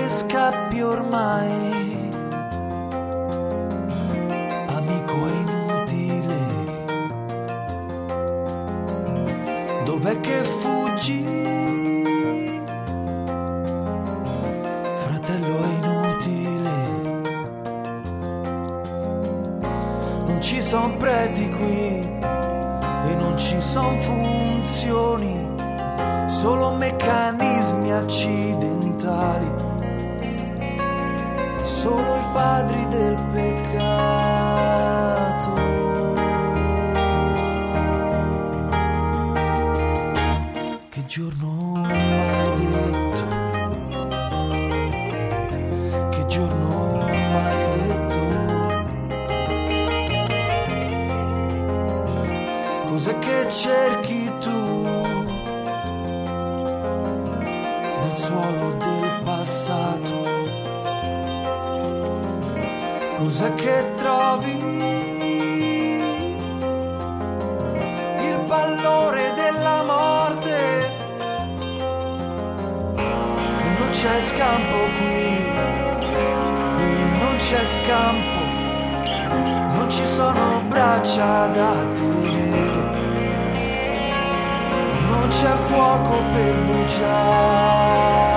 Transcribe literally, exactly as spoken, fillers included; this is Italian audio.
che scappi ormai, amico è inutile, dov'è che fuggi? Fratello è inutile, non ci son preti qui e non ci son funzioni, solo meccanismi accidentali, solo i padri del peccato. Che giorno maledetto, che giorno maledetto. Cos'è che cerchi tu nel suolo del passato? Cos'è che trovi? Il pallore della morte. E non c'è scampo qui, qui non c'è scampo, non ci sono braccia da tenere, non c'è fuoco per bruciare.